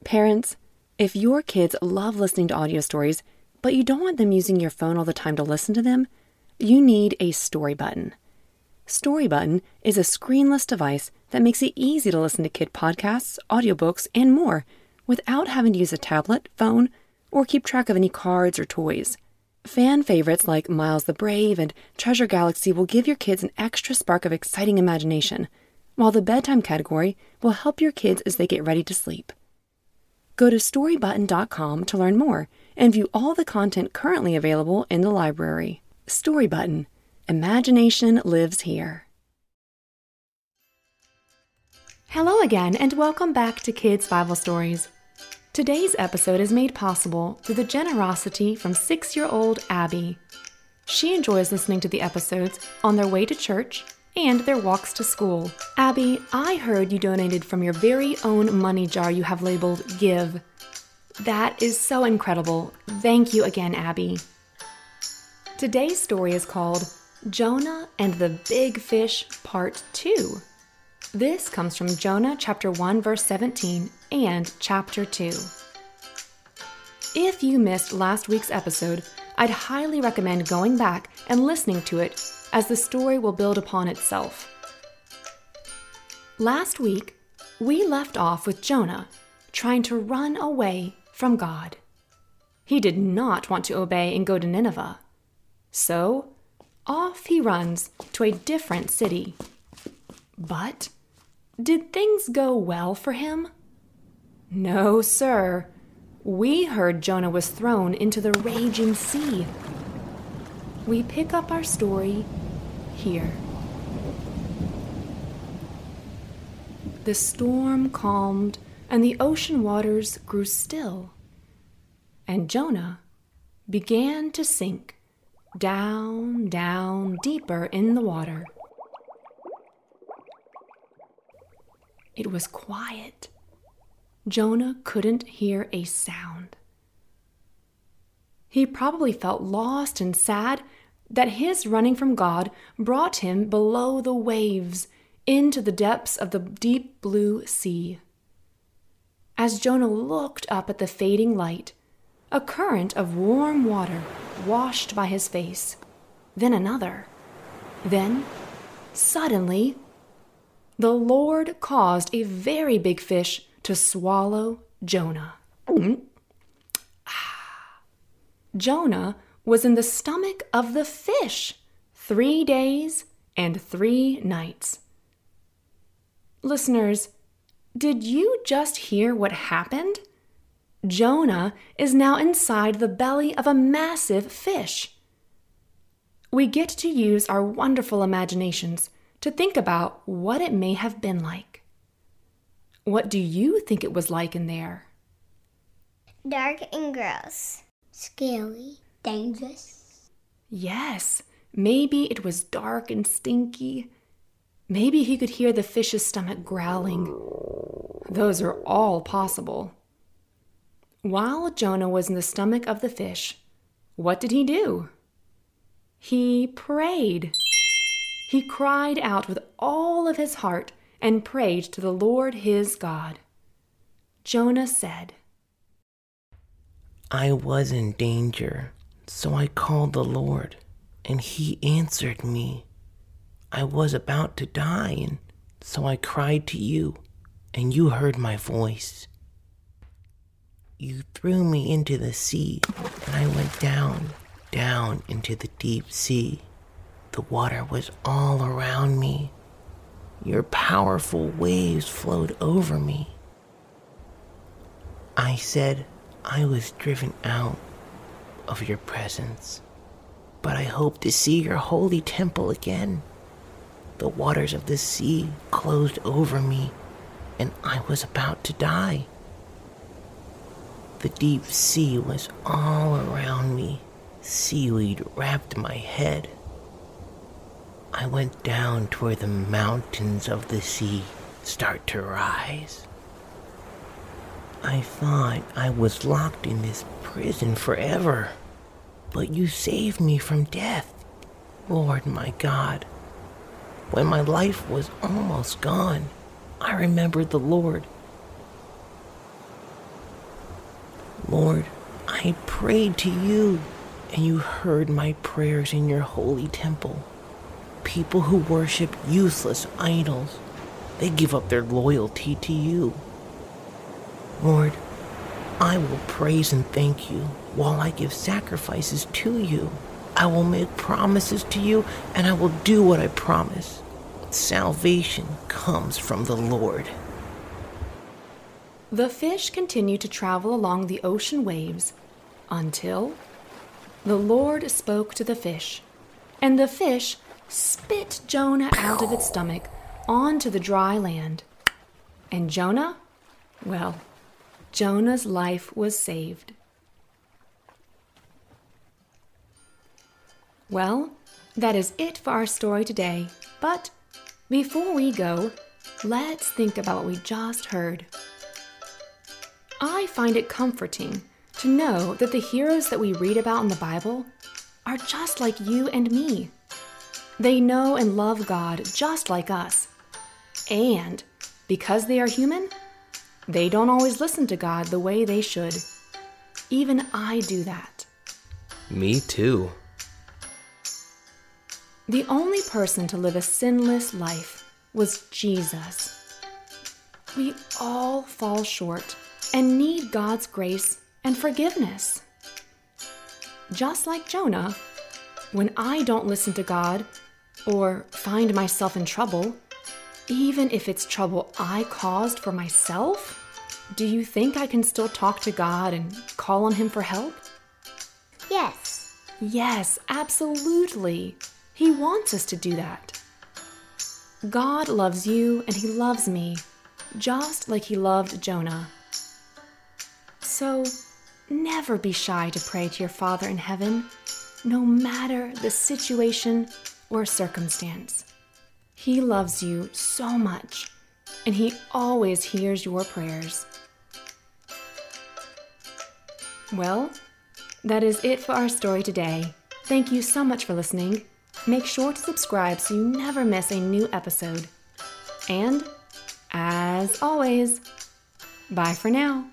Parents, if your kids love listening to audio stories, but you don't want them using your phone all the time to listen to them, you need a Story Button. Story Button is a screenless device that makes it easy to listen to kid podcasts, audiobooks, and more without having to use a tablet, phone, or keep track of any cards or toys. Fan favorites like Miles the Brave and Treasure Galaxy will give your kids an extra spark of exciting imagination, while the bedtime category will help your kids as they get ready to sleep. Go to storybutton.com to learn more and view all the content currently available in the library. Story Button. Imagination lives here. Hello again, and welcome back to Kids Bible Stories. Today's episode is made possible through the generosity from 6-year-old Abby. She enjoys listening to the episodes on their way to church and their walks to school. Abby, I heard you donated from your very own money jar you have labeled Give. That is so incredible. Thank you again, Abby. Today's story is called Jonah and the Big Fish Part 2. This comes from Jonah chapter 1 verse 17 and chapter 2. If you missed last week's episode, I'd highly recommend going back and listening to it, as the story will build upon itself. Last week, we left off with Jonah trying to run away from God. He did not want to obey and go to Nineveh. So, off he runs to a different city. But, did things go well for him? No, sir. We heard Jonah was thrown into the raging sea. We pick up our story here. The storm calmed and the ocean waters grew still, and Jonah began to sink down, down, deeper in the water. It was quiet. Jonah couldn't hear a sound. He probably felt lost and sad that his running from God brought him below the waves into the depths of the deep blue sea. As Jonah looked up at the fading light, a current of warm water washed by his face, then another. Then, suddenly, the Lord caused a very big fish to swallow Jonah. Jonah was in the stomach of the fish 3 days and 3 nights. Listeners, did you just hear what happened? Jonah is now inside the belly of a massive fish. We get to use our wonderful imaginations to think about what it may have been like. What do you think it was like in there? Dark and gross. Scary. Dangerous. Yes, maybe it was dark and stinky. Maybe he could hear the fish's stomach growling. Those are all possible. While Jonah was in the stomach of the fish, what did he do? He prayed. He cried out with all of his heart and prayed to the Lord his God. Jonah said, I was in danger, so I called the Lord, and he answered me. I was about to die, and so I cried to you, and you heard my voice. You threw me into the sea, and I went down, down into the deep sea. The water was all around me. Your powerful waves flowed over me. I said I was driven out of your presence, but I hope to see your holy temple again. The waters of the sea closed over me, and I was about to die. The deep sea was all around me. Seaweed wrapped my head. I went down to where the mountains of the sea start to rise. I thought I was locked in this prison forever, but you saved me from death, Lord my God. When my life was almost gone, I remembered the Lord. Lord, I prayed to you, and you heard my prayers in your holy temple. People who worship useless idols, they give up their loyalty to you. Lord, I will praise and thank you while I give sacrifices to you. I will make promises to you, and I will do what I promise. Salvation comes from the Lord. The fish continued to travel along the ocean waves until the Lord spoke to the fish, and the fish spit Jonah out of its stomach onto the dry land. And Jonah? Well, Jonah's life was saved. Well, that is it for our story today. But before we go, let's think about what we just heard. I find it comforting to know that the heroes that we read about in the Bible are just like you and me. They know and love God just like us. And because they are human, they don't always listen to God the way they should. Even I do that. Me too. The only person to live a sinless life was Jesus. We all fall short and need God's grace and forgiveness. Just like Jonah, when I don't listen to God or find myself in trouble, even if it's trouble I caused for myself, do you think I can still talk to God and call on Him for help? Yes. Yes, absolutely. He wants us to do that. God loves you and He loves me, just like He loved Jonah. So, never be shy to pray to your Father in heaven, no matter the situation or circumstance. He loves you so much, and He always hears your prayers. Well, that is it for our story today. Thank you so much for listening. Make sure to subscribe so you never miss a new episode. And, as always, bye for now.